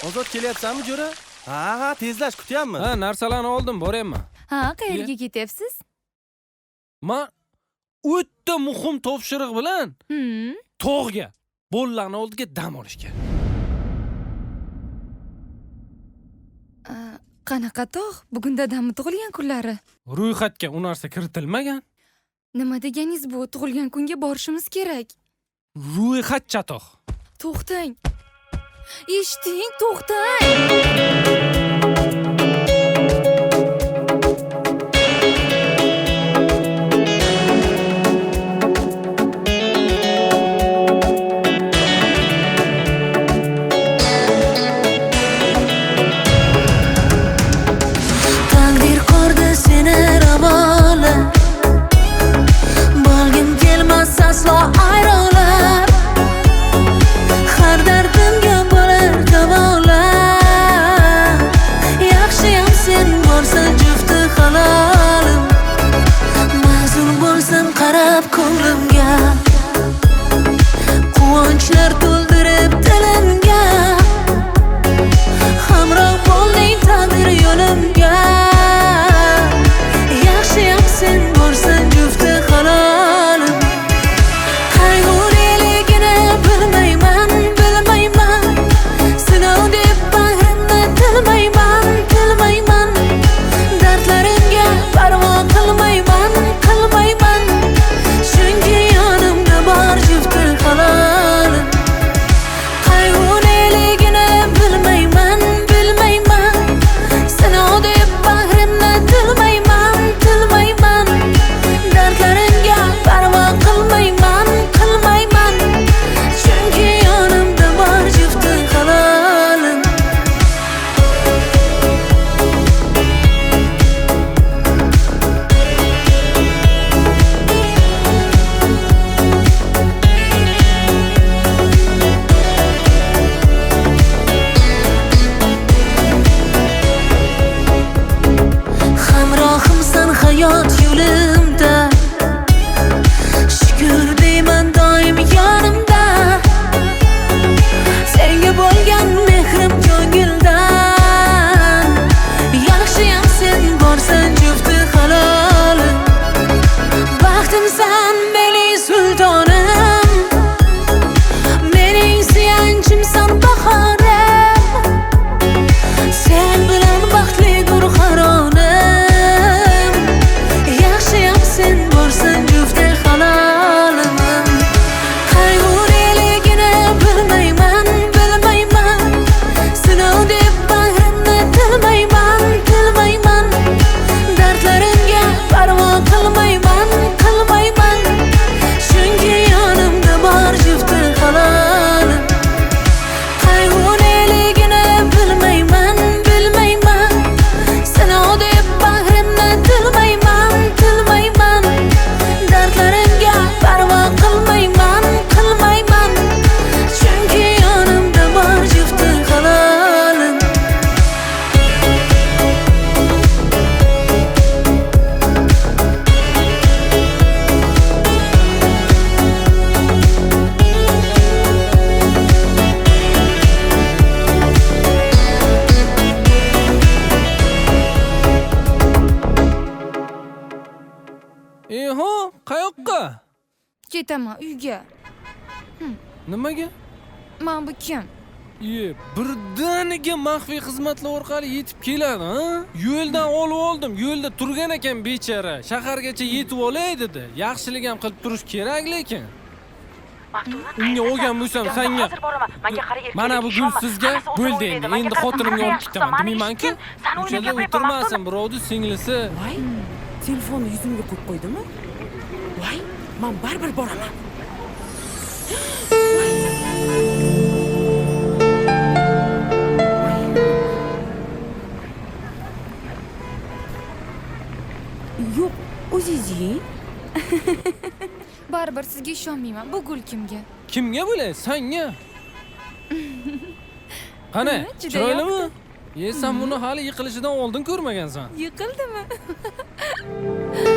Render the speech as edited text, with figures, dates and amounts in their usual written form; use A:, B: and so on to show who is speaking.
A: Ozod kelyapsanmi jo'ra? Ha, tezlash kutyapmiz.
B: Ha, narsalarni oldim, boryapman.
C: Ha, qayerga ketyapsiz?
B: Men o'ta muhim topshiriq bilan tog'ga, bolalarning oldiga dam olishga.
C: Qanaqa tog'? Bugun dadamni tug'ilgan kunlari.
B: Ro'yxatga u narsa kiritilmagan.
C: Nima deganingiz bu? Tug'ilgan kunga borishimiz kerak.
B: Ro'yxatcha tog'.
C: To'xtang. Eshiting, to'xtang.
D: Taqdir qurdi seni ravola, bo'lgim kelmas aslo ayronlar. Har dardimga bo'lar davola. Yaxshiyam sen borsan jufti halolim, ma'zur bo'lsin qarab ko'nglimga. Quvonchlar to'ldirib dilimga, hamroh bo'lding taqdir yo'limga. Yaxshiyam sen borsan jufti halolim, qayg'uriligini bilmayman, bilmayman. Sinov deb bag'rimni tilmayman, tilmayman. Dardlarimga parvo qilmayman, qilmayman. Chunki yonimda bor jufti halolim, qayg'uriligini bilmayman, bilmayman. Sinov deb bag'rimni tilmayman, tilmayman. Dardlarimga parvo qilmayman, qilmayman. Chunki yonimda bor jufti halolim. Hamrohimsan hayot yo'limda, shukr deyman doim yonimda. Senga bo'lgan mehrim ko'ngildan. Yaxshiyam sen borsan jufti halolim, baxtimsan mening sultonim, mening suyanchimsan bahorim. Sen bilan baxtlidur har onim. Yaxshiyam sen borsan jufti halolim, qayg'uriligini bilmayman, bilmayman. Sinov deb bag'rimni tilmayman, tilmayman. Dardlarimga parvo qilmayman, qilmayman. Chunki yonimda bor jufti halolim, qayg'uriligini bilmayman, bilmayman. Sinov deb bag'rimni tilmayman, tilmayman. Dardlarimga parvo qilmayman, qilmayman. Chunki yonimda bor jufti halolim.
B: Eho, qayoqqa?
C: Ketaman uyga.
B: Nimaga?
C: Men bu kim?
B: Birdaniga maxfiy xizmatlar orqali yetib keladi, ha? Yo'ldan olib oldim. Yo'lda turgan ekan bechara. Shahargacha yetib olay dedi. Yaxshilik ham qilib turish kerak lekin. Unga olgan bo'lsam senga. Mana bu gul sizga bo'ldi endi. Endi xotinimga olib ketaman. Demayman-ku. O'shada o'tirmasin, birovni singlisi.
E: Voy, telefonni yuzimga qo'yib qo'ydimi? Voy, men baribir boraman. Yo'q, o'zingiz.
C: Baribir sizga ishonmayman. Bu gul kimga?
B: Kimga bo'lay? Senga. Qani,
C: Juda
B: chiroylimi?
C: yoqdi.
B: Sen buni hali yiqilishidan oldin ko'rmagansan.
C: Yiqildimi?